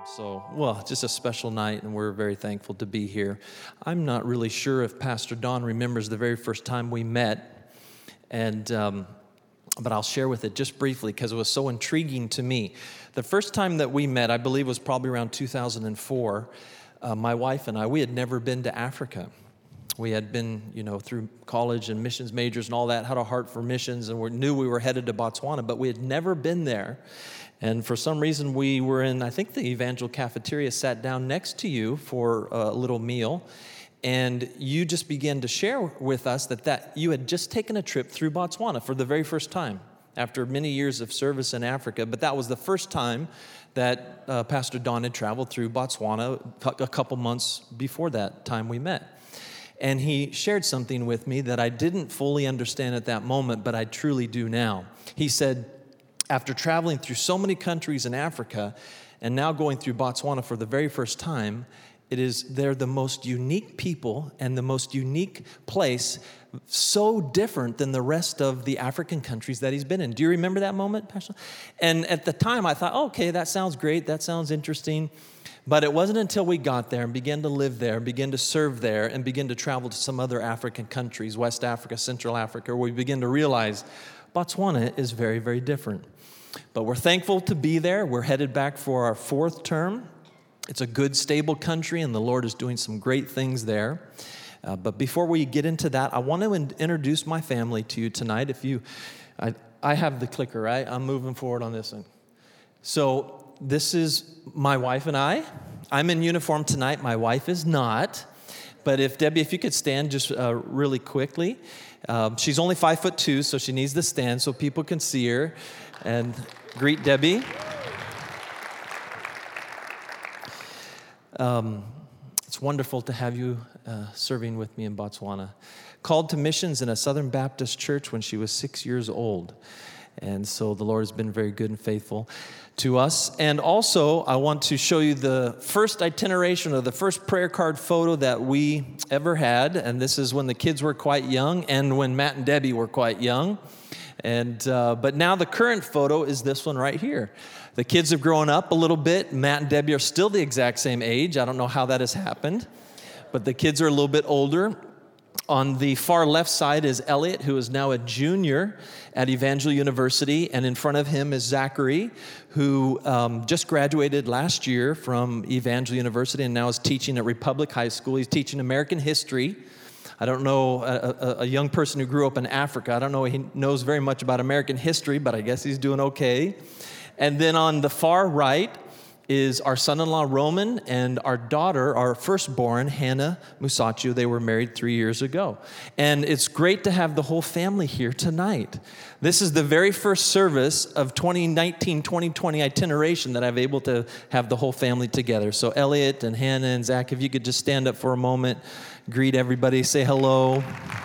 Well, just a special night, and we're very thankful to be here. I'm not really sure if Pastor Don remembers the very first time we met, but I'll share with it just briefly because it was so intriguing to me. The first time that we met, I believe, was probably around 2004. My wife and I, we had never been to Africa. We had been, through college and missions majors and all that, had a heart for missions, and we knew we were headed to Botswana, but we had never been there. And for some reason, we were in, I think, the Evangel cafeteria, sat down next to you for a little meal, and you just began to share with us that you had just taken a trip through Botswana for the very first time, after many years of service in Africa. But that was the first time that Pastor Don had traveled through Botswana a couple months before that time we met. And he shared something with me that I didn't fully understand at that moment, but I truly do now. He said, after traveling through so many countries in Africa and now going through Botswana for the very first time, they're the most unique people and the most unique place, so different than the rest of the African countries that he's been in. Do you remember that moment, Pastor? And at the time I thought, okay, that sounds great, that sounds interesting. But it wasn't until we got there and began to live there, began to serve there, and began to travel to some other African countries, West Africa, Central Africa, where we began to realize Botswana is very, very different. But we're thankful to be there. We're headed back for our fourth term. It's a good, stable country, and the Lord is doing some great things there. But before we get into that, I want to introduce my family to you tonight. I have the clicker, right? I'm moving forward on this one. So this is my wife and I. I'm in uniform tonight. My wife is not. But Debbie, if you could stand just really quickly. She's only 5'2", so she needs to stand so people can see her. And greet Debbie. It's wonderful to have you serving with me in Botswana. Called to missions in a Southern Baptist church when she was 6 years old. And so the Lord has been very good and faithful to us. And also, I want to show you the first itineration or the first prayer card photo that we ever had. And this is when the kids were quite young and when Matt and Debbie were quite young. But now the current photo is this one right here. The kids have grown up a little bit. Matt and Debbie are still the exact same age. I don't know how that has happened, but the kids are a little bit older. On the far left side is Elliot, who is now a junior at Evangel University, and in front of him is Zachary, who just graduated last year from Evangel University and now is teaching at Republic High School. He's teaching American history. I don't know, a young person who grew up in Africa, I don't know he knows very much about American history, but I guess he's doing okay. And then on the far right is our son-in-law, Roman, and our daughter, our firstborn, Hannah Musacchio. They were married 3 years ago. And it's great to have the whole family here tonight. This is the very first service of 2019-2020 itineration that I've able to have the whole family together. So Elliot and Hannah and Zach, if you could just stand up for a moment, greet everybody, say hello.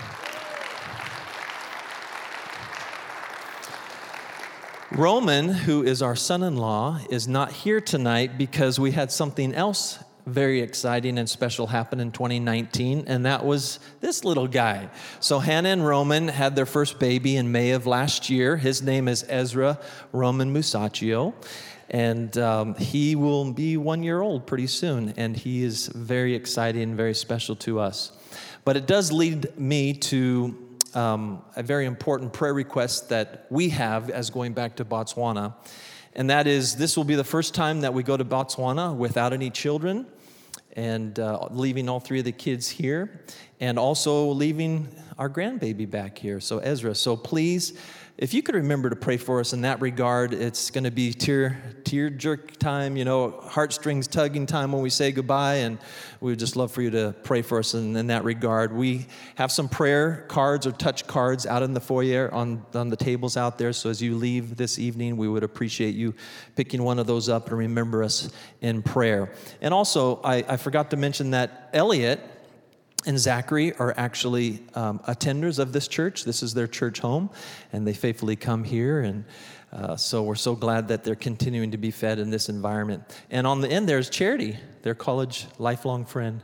Roman, who is our son-in-law, is not here tonight because we had something else very exciting and special happen in 2019, and that was this little guy. So Hannah and Roman had their first baby in May of last year. His name is Ezra Roman Musacchio, and he will be 1 year old pretty soon, and he is very exciting and very special to us. But it does lead me to a very important prayer request that we have as going back to Botswana. And that is, this will be the first time that we go to Botswana without any children, and leaving all three of the kids here, and also leaving our grandbaby back here, so Ezra. So please, if you could remember to pray for us in that regard. It's going to be tear jerk time, heartstrings tugging time when we say goodbye, and we would just love for you to pray for us in that regard. We have some prayer cards or touch cards out in the foyer on the tables out there, so as you leave this evening, we would appreciate you picking one of those up and remember us in prayer. And also, I forgot to mention that Elliot and Zachary are actually attenders of this church. This is their church home, and they faithfully come here, and so we're so glad that they're continuing to be fed in this environment. And on the end, there's Charity, their college lifelong friend.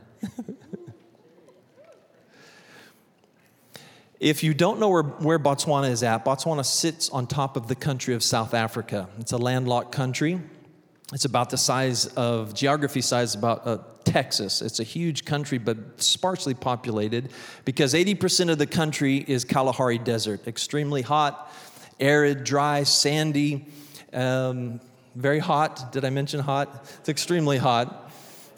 If you don't know where Botswana is at, Botswana sits on top of the country of South Africa. It's a landlocked country. It's about the size of, geography size about Texas. It's a huge country, but sparsely populated because 80% of the country is Kalahari Desert. Extremely hot, arid, dry, sandy, very hot. Did I mention hot? It's extremely hot.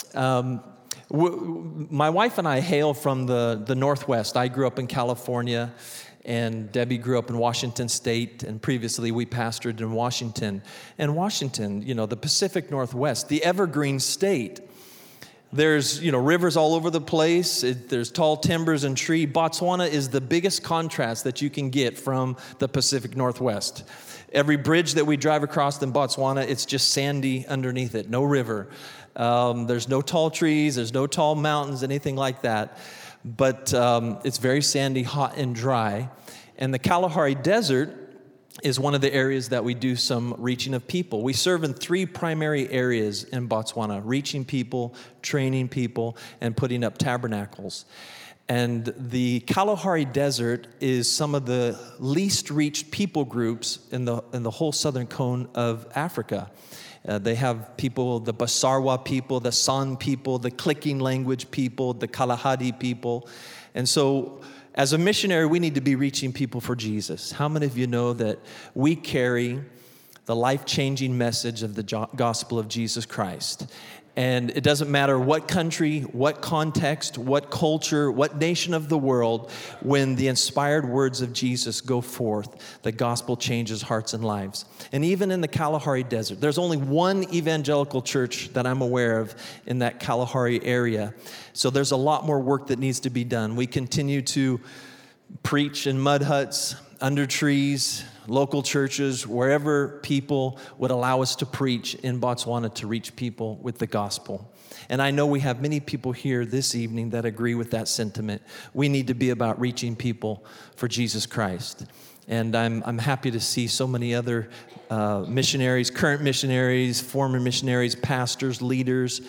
My wife and I hail from the Northwest. I grew up in California, and Debbie grew up in Washington State, and previously we pastored in Washington. And Washington, the Pacific Northwest, the evergreen state. There's, rivers all over the place. There's tall timbers and tree. Botswana is the biggest contrast that you can get from the Pacific Northwest. Every bridge that we drive across in Botswana, it's just sandy underneath it, no river. There's no tall trees, there's no tall mountains, anything like that. But it's very sandy, hot, and dry. And the Kalahari Desert is one of the areas that we do some reaching of people. We serve in 3 primary areas in Botswana: reaching people, training people, and putting up tabernacles. And the Kalahari Desert is some of the least reached people groups in the whole southern cone of Africa. They have people, the Basarwa people, the San people, the clicking language people, the Kalahari people. And so as a missionary, we need to be reaching people for Jesus. How many of you know that we carry the life-changing message of the gospel of Jesus Christ? And it doesn't matter what country, what context, what culture, what nation of the world, when the inspired words of Jesus go forth, the gospel changes hearts and lives. And even in the Kalahari Desert, there's only one evangelical church that I'm aware of in that Kalahari area. So there's a lot more work that needs to be done. We continue to preach in mud huts, under trees, local churches, wherever people would allow us to preach in Botswana to reach people with the gospel. And I know we have many people here this evening that agree with that sentiment. We need to be about reaching people for Jesus Christ. And I'm happy to see so many other missionaries, current missionaries, former missionaries, pastors, leaders.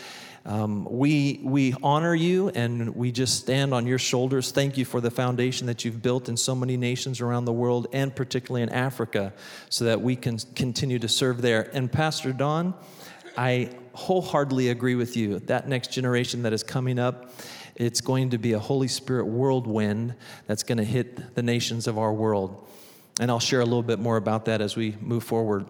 We honor you, and we just stand on your shoulders. Thank you for the foundation that you've built in so many nations around the world, and particularly in Africa, so that we can continue to serve there. And Pastor Don, I wholeheartedly agree with you. That next generation that is coming up, it's going to be a Holy Spirit whirlwind that's going to hit the nations of our world. And I'll share a little bit more about that as we move forward.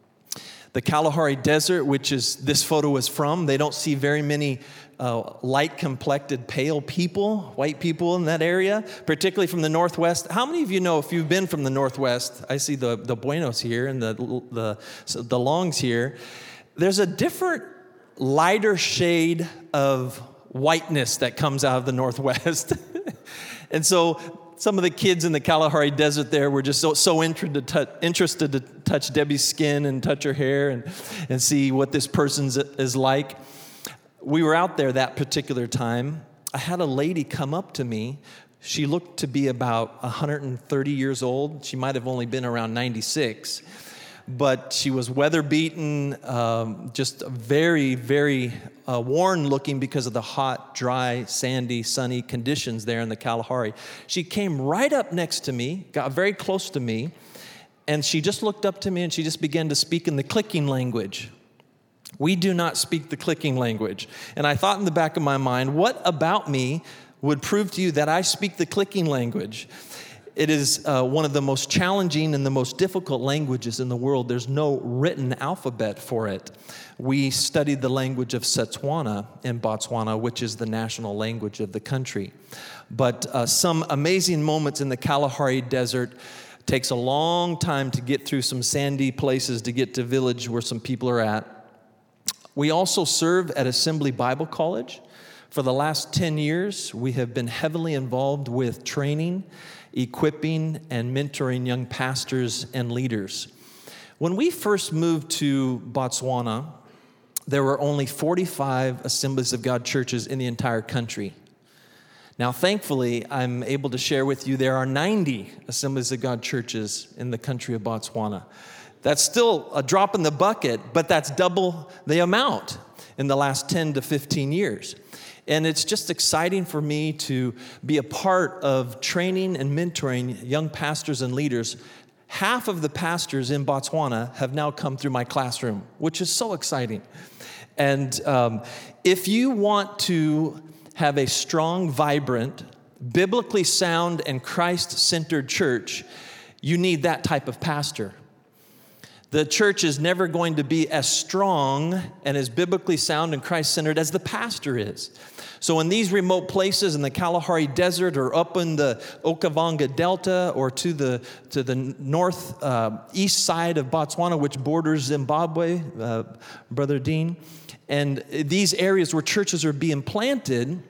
The Kalahari Desert, which is this photo is from, they don't see very many light-complected, pale people, white people in that area, particularly from the Northwest. How many of you know, if you've been from the Northwest, I see the Buenos here and the Longs here, there's a different, lighter shade of whiteness that comes out of the Northwest. And so some of the kids in the Kalahari Desert there were just so interested to touch Debbie's skin and touch her hair and see what this person is like. We were out there that particular time. I had a lady come up to me. She looked to be about 130 years old. She might have only been around 96. But she was weather-beaten, just very, very worn looking because of the hot, dry, sandy, sunny conditions there in the Kalahari. She came right up next to me, got very close to me, and she just looked up to me and she just began to speak in the clicking language. We do not speak the clicking language. And I thought in the back of my mind, what about me would prove to you that I speak the clicking language? It is one of the most challenging and the most difficult languages in the world. There's no written alphabet for it. We studied the language of Setswana in Botswana, which is the national language of the country. But some amazing moments in the Kalahari Desert. Takes a long time to get through some sandy places to get to village where some people are at. We also serve at Assembly Bible College. For the last 10 years, we have been heavily involved with training, equipping, and mentoring young pastors and leaders. When we first moved to Botswana, there were only 45 Assemblies of God churches in the entire country. Now, thankfully, I'm able to share with you there are 90 Assemblies of God churches in the country of Botswana. That's still a drop in the bucket, but that's double the amount in the last 10 to 15 years. And it's just exciting for me to be a part of training and mentoring young pastors and leaders, half of the pastors in Botswana have now come through my classroom, which is so exciting. And if you want to have a strong, vibrant, biblically sound, and Christ-centered church, you need that type of pastor. The church is never going to be as strong and as biblically sound and Christ-centered as the pastor is. So in these remote places in the Kalahari Desert or up in the Okavango Delta or to the north east side of Botswana, which borders Zimbabwe, Brother Dean, and these areas where churches are being planted,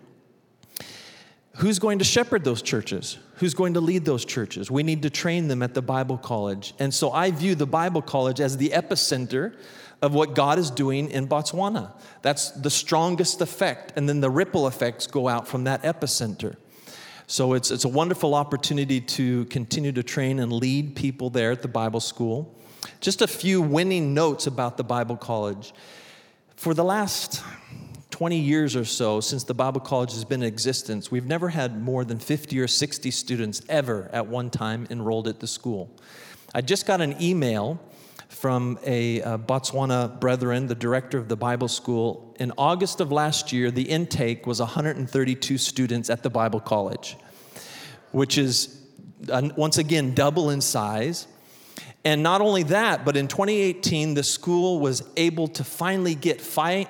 who's going to shepherd those churches? Who's going to lead those churches? We need to train them at the Bible College. And so I view the Bible College as the epicenter of what God is doing in Botswana. That's the strongest effect, and then the ripple effects go out from that epicenter. So it's a wonderful opportunity to continue to train and lead people there at the Bible school. Just a few winning notes about the Bible College. For the last 20 years or so, since the Bible College has been in existence, we've never had more than 50 or 60 students ever at one time enrolled at the school. I just got an email from a Botswana brethren, the director of the Bible school. In August of last year, the intake was 132 students at the Bible College, which is, once again, double in size. And not only that, but in 2018, the school was able to finally get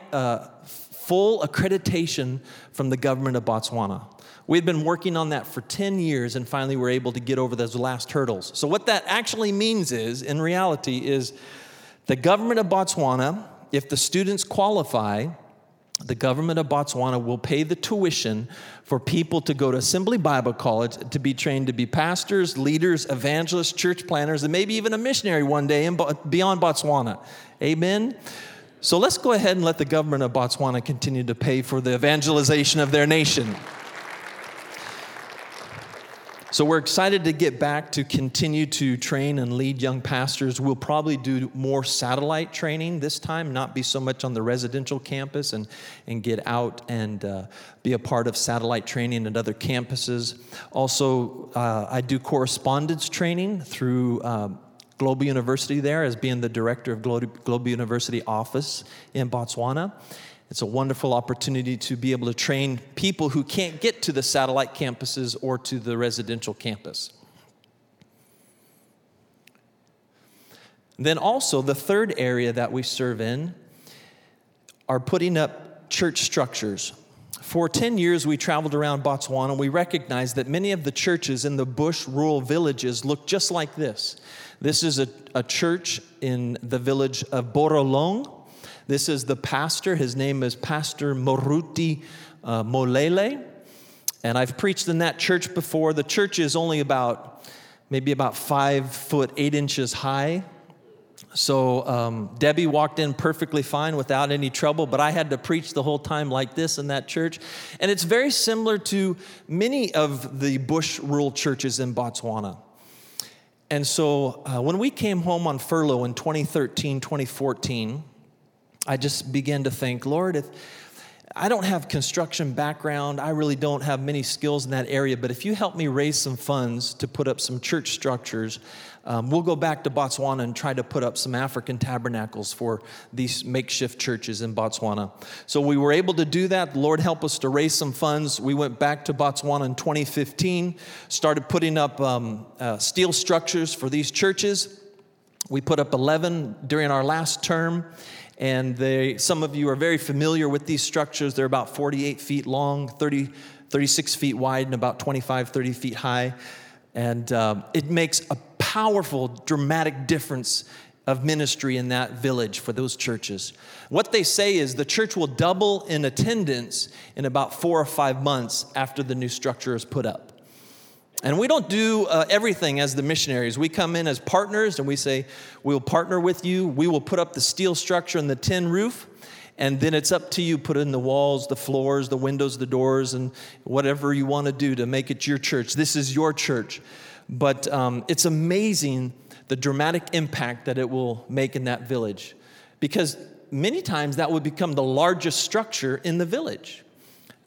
full accreditation from the government of Botswana. We'd been working on that for 10 years and finally were able to get over those last hurdles. So what that actually means is, in reality, is the government of Botswana, if the students qualify, the government of Botswana will pay the tuition for people to go to Assembly Bible College to be trained to be pastors, leaders, evangelists, church planners, and maybe even a missionary one day beyond Botswana. Amen? So let's go ahead and let the government of Botswana continue to pay for the evangelization of their nation. So we're excited to get back to continue to train and lead young pastors. We'll probably do more satellite training this time, not be so much on the residential campus, and get out and be a part of satellite training at other campuses. Also, I do correspondence training through Global University there as being the director of Global University office in Botswana. It's a wonderful opportunity to be able to train people who can't get to the satellite campuses or to the residential campus. Then also, the third area that we serve in are putting up church structures. For 10 years, we traveled around Botswana. We recognized that many of the churches in the bush rural villages look just like this. This is a church in the village of Borolong. This is the pastor. His name is Pastor Moruti Molele. And I've preached in that church before. The church is only maybe about 5 foot 8 inches high. So Debbie walked in perfectly fine without any trouble, but I had to preach the whole time like this in that church. And it's very similar to many of the bush rural churches in Botswana. And so when we came home on furlough in 2013, 2014, I just began to think, Lord, if I don't have construction background, I really don't have many skills in that area, but if you help me raise some funds to put up some church structures, we'll go back to Botswana and try to put up some African tabernacles for these makeshift churches in Botswana. So we were able to do that. The Lord helped us to raise some funds. We went back to Botswana in 2015, started putting up steel structures for these churches. We put up 11 during our last term. And some of you are very familiar with these structures. They're about 48 feet long, 36 feet wide, and about 25, 30 feet high. And it makes a powerful, dramatic difference of ministry in that village for those churches. What they say is the church will double in attendance in about 4 or 5 months after the new structure is put up. And we don't do everything as the missionaries. We come in as partners and we say, we'll partner with you. We will put up the steel structure and the tin roof. And then it's up to you, put in the walls, the floors, the windows, the doors, and whatever you want to do to make it your church. This is your church. But it's amazing the dramatic impact that it will make in that village. Because many times that would become the largest structure in the village.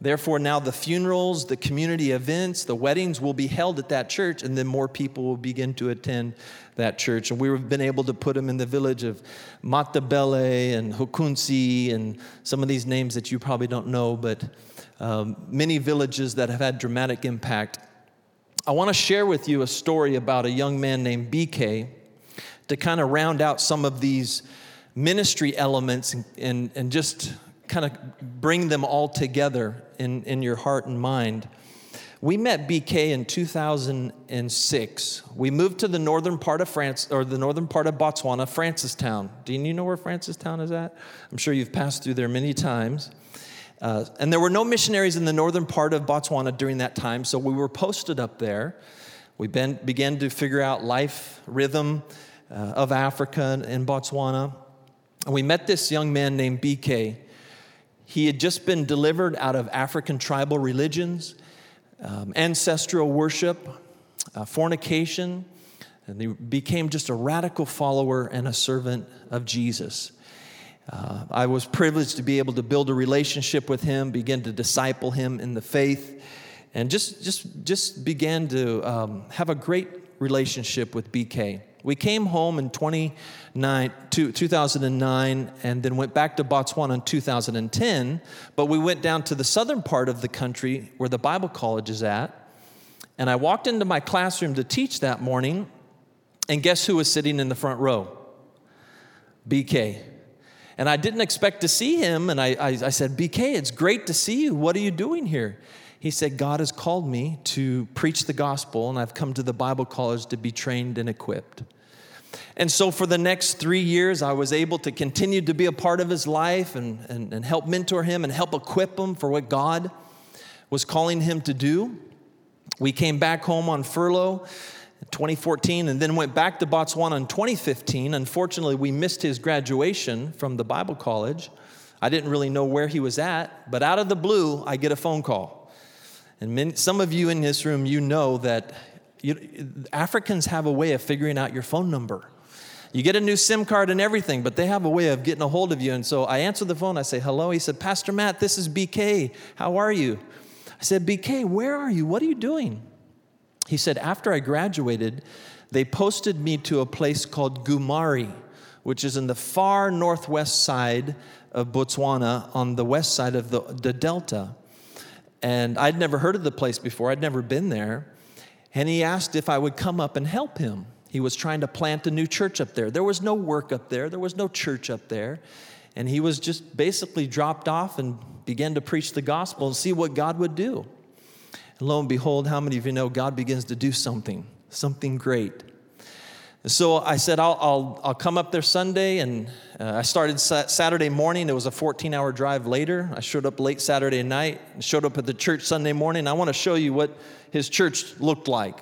Therefore, now the funerals, the community events, the weddings will be held at that church, and then more people will begin to attend that church. And we've been able to put them in the village of Matabele and Hukunsi and some of these names that you probably don't know, but many villages that have had dramatic impact. I want to share with you a story about a young man named BK to kind of round out some of these ministry elements and just kind of bring them all together in your heart and mind. We met BK in 2006. We moved to the northern part of France, or the northern part of Botswana, Francistown. Do you know where Francistown is at? I'm sure you've passed through there many times. And there were no missionaries in the northern part of Botswana during that time, so we were posted up there. We began to figure out life rhythm of Africa in Botswana. And we met this young man named BK. He had just been delivered out of African tribal religions, ancestral worship, fornication, and he became just a radical follower and a servant of Jesus. I was privileged to be able to build a relationship with him, begin to disciple him in the faith, and just began to have a great relationship with BK. We came home in 2009 and then went back to Botswana in 2010, but we went down to the southern part of the country where the Bible college is at, and I walked into my classroom to teach that morning, and guess who was sitting in the front row? BK. And I didn't expect to see him, and I said, BK, it's great to see you. What are you doing here? He said, God has called me to preach the gospel, and I've come to the Bible college to be trained and equipped. And so for the next 3 years, I was able to continue to be a part of his life and help mentor him and help equip him for what God was calling him to do. We came back home on furlough in 2014 and then went back to Botswana in 2015. Unfortunately, we missed his graduation from the Bible college. I didn't really know where he was at, but out of the blue, I get a phone call. And some of you in this room, you know that Africans have a way of figuring out your phone number. You get a new SIM card and everything, but they have a way of getting a hold of you. And so I answer the phone. I say, hello. He said, Pastor Matt, this is BK. How are you? I said, BK, where are you? What are you doing? He said, after I graduated, they posted me to a place called Gumari, which is in the far northwest side of Botswana on the west side of the delta. And I'd never heard of the place before. I'd never been there. And he asked if I would come up and help him. He was trying to plant a new church up there. There was no work up there. There was no church up there. And he was just basically dropped off and began to preach the gospel and see what God would do. And lo and behold, how many of you know God begins to do something great? And so I said, I'll come up there Sunday, and I started Saturday morning. It was a 14-hour drive later. I showed up late Saturday night, and showed up at the church Sunday morning. I want to show you what his church looked like.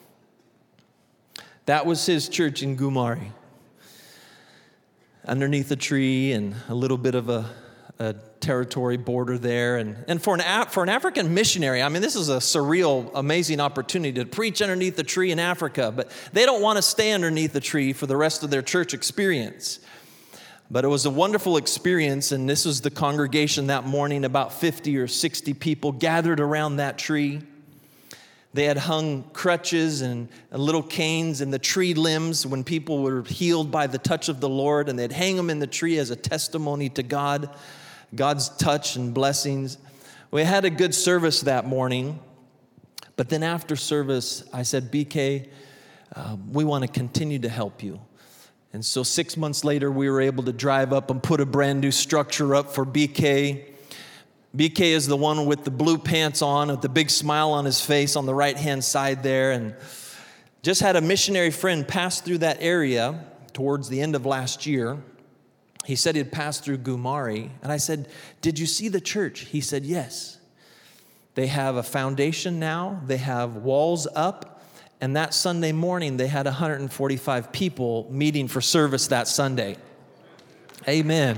That was his church in Gumari. Underneath a tree and a little bit of a territory border there. And for an African missionary, I mean, this is a surreal, amazing opportunity to preach underneath the tree in Africa, but they don't want to stay underneath the tree for the rest of their church experience. But it was a wonderful experience, and this was the congregation that morning, about 50 or 60 people gathered around that tree. They had hung crutches and little canes in the tree limbs when people were healed by the touch of the Lord, and they'd hang them in the tree as a testimony to God's touch and blessings. We had a good service that morning, but then after service, I said, BK, we want to continue to help you. And so 6 months later, we were able to drive up and put a brand new structure up for BK. BK is the one with the blue pants on, with the big smile on his face on the right-hand side there, and just had a missionary friend pass through that area towards the end of last year. He said he'd passed through Gumari, and I said, did you see the church? He said, yes. They have a foundation now, they have walls up, and that Sunday morning they had 145 people meeting for service that Sunday. Amen.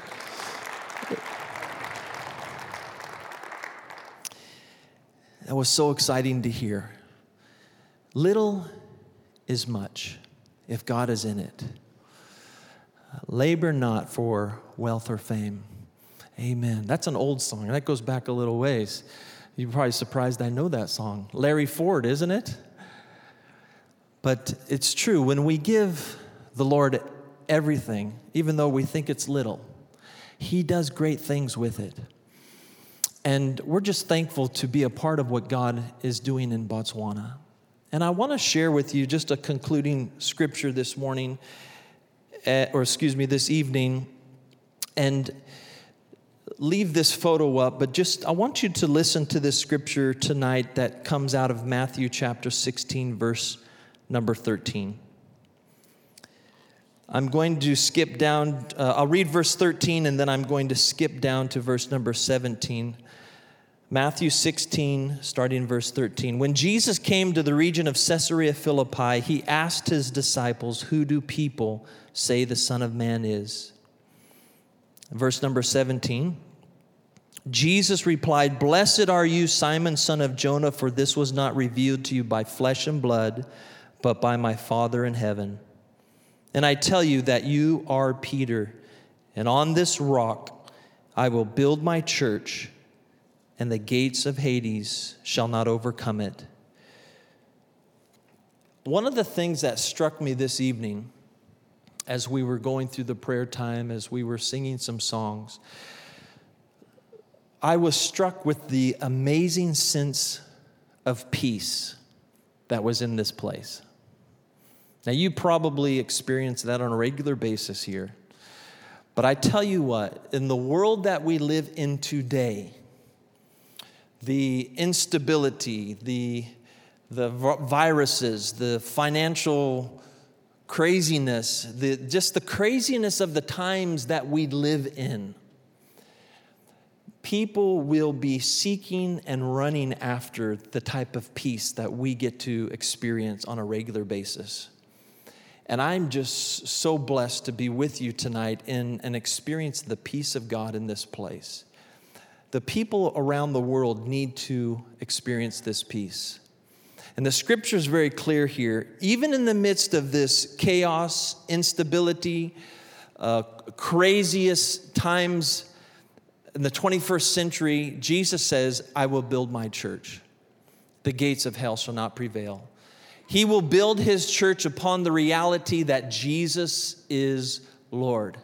That was so exciting to hear. Little is much if God is in it. Labor not for wealth or fame. Amen. That's an old song. That goes back a little ways. You're probably surprised I know that song. Larry Ford, isn't it? But it's true. When we give the Lord everything, even though we think it's little, He does great things with it. And we're just thankful to be a part of what God is doing in Botswana. And I want to share with you just a concluding scripture this morning, this evening, and leave this photo up, but I want you to listen to this scripture tonight that comes out of Matthew chapter 16, verse number 13. I'm going to skip down, I'll read verse 13, and then I'm going to skip down to verse number 17. Matthew 16, starting in verse 13. When Jesus came to the region of Caesarea Philippi, He asked His disciples, "Who do people say the Son of Man is?" Verse number 17. Jesus replied, "Blessed are you, Simon, son of Jonah, for this was not revealed to you by flesh and blood, but by my Father in heaven. And I tell you that you are Peter, and on this rock I will build my church, and the gates of Hades shall not overcome it." One of the things that struck me this evening as we were going through the prayer time, as we were singing some songs, I was struck with the amazing sense of peace that was in this place. Now, you probably experience that on a regular basis here. But I tell you what, in the world that we live in today, the instability, the viruses, the financial craziness, just the craziness of the times that we live in, people will be seeking and running after the type of peace that we get to experience on a regular basis. And I'm just so blessed to be with you tonight and experience the peace of God in this place. The people around the world need to experience this peace. And the scripture is very clear here. Even in the midst of this chaos, instability, craziest times in the 21st century, Jesus says, "I will build my church. The gates of hell shall not prevail." He will build His church upon the reality that Jesus is Lord.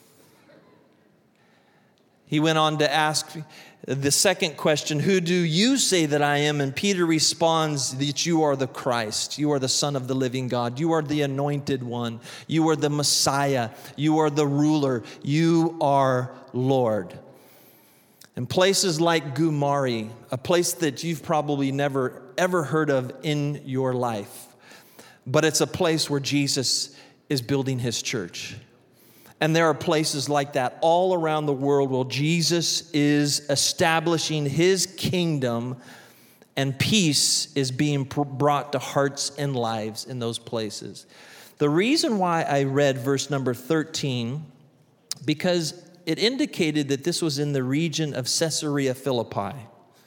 He went on to ask the second question, "Who do you say that I am?" And Peter responds that you are the Christ. You are the Son of the living God. You are the anointed one. You are the Messiah. You are the ruler. You are Lord. In places like Gumari, a place that you've probably never ever heard of in your life, but it's a place where Jesus is building His church. And there are places like that all around the world where Jesus is establishing His kingdom, and peace is being brought to hearts and lives in those places. The reason why I read verse number 13, because it indicated that this was in the region of Caesarea Philippi.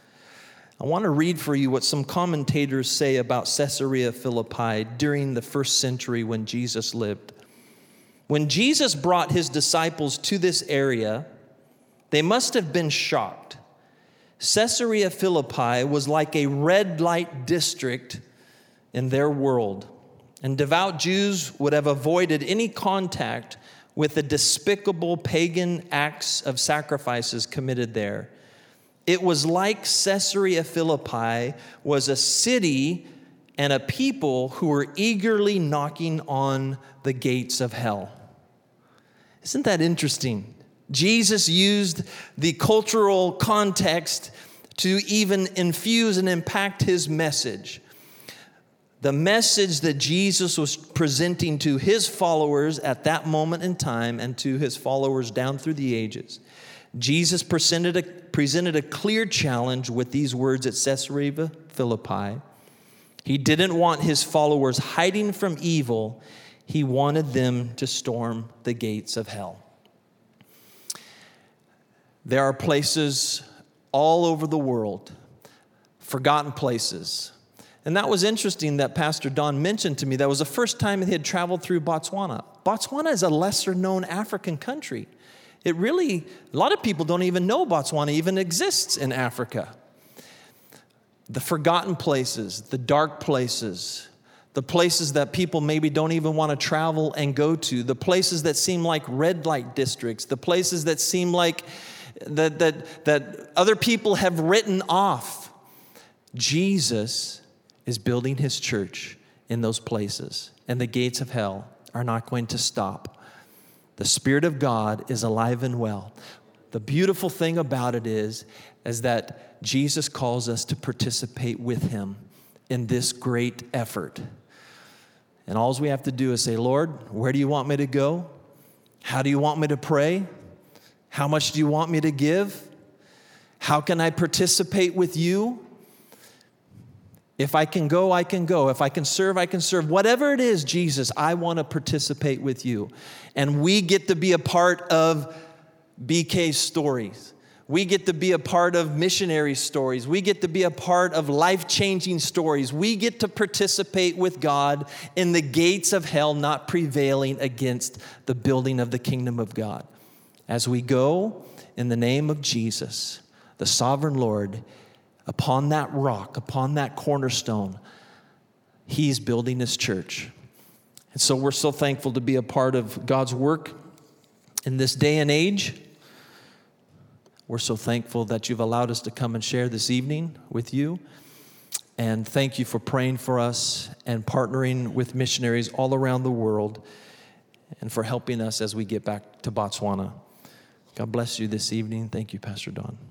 I want to read for you what some commentators say about Caesarea Philippi during the first century when Jesus lived. When Jesus brought His disciples to this area, they must have been shocked. Caesarea Philippi was like a red light district in their world, and devout Jews would have avoided any contact with the despicable pagan acts of sacrifices committed there. It was like Caesarea Philippi was a city and a people who were eagerly knocking on the gates of hell. Isn't that interesting? Jesus used the cultural context to even infuse and impact His message. The message that Jesus was presenting to His followers at that moment in time and to His followers down through the ages. Jesus presented a clear challenge with these words at Caesarea Philippi. He didn't want His followers hiding from evil. He wanted them to storm the gates of hell. There are places all over the world, forgotten places. And that was interesting that Pastor Don mentioned to me. That was the first time he had traveled through Botswana. Botswana is a lesser known African country. A lot of people don't even know Botswana even exists in Africa. The forgotten places, the dark places, the places that people maybe don't even want to travel and go to, the places that seem like red light districts, the places that seem like that other people have written off. Jesus is building his church in those places, and the gates of hell are not going to stop. The Spirit of God is alive and well. The beautiful thing about it is that Jesus calls us to participate with him in this great effort. And all we have to do is say, Lord, where do you want me to go? How do you want me to pray? How much do you want me to give? How can I participate with you? If I can go, I can go. If I can serve, I can serve. Whatever it is, Jesus, I want to participate with you. And we get to be a part of BK's stories. We get to be a part of missionary stories. We get to be a part of life-changing stories. We get to participate with God in the gates of hell not prevailing against the building of the kingdom of God. As we go in the name of Jesus, the sovereign Lord, upon that rock, upon that cornerstone, he's building his church. And so we're so thankful to be a part of God's work in this day and age. We're so thankful that you've allowed us to come and share this evening with you. And thank you for praying for us and partnering with missionaries all around the world and for helping us as we get back to Botswana. God bless you this evening. Thank you, Pastor Don.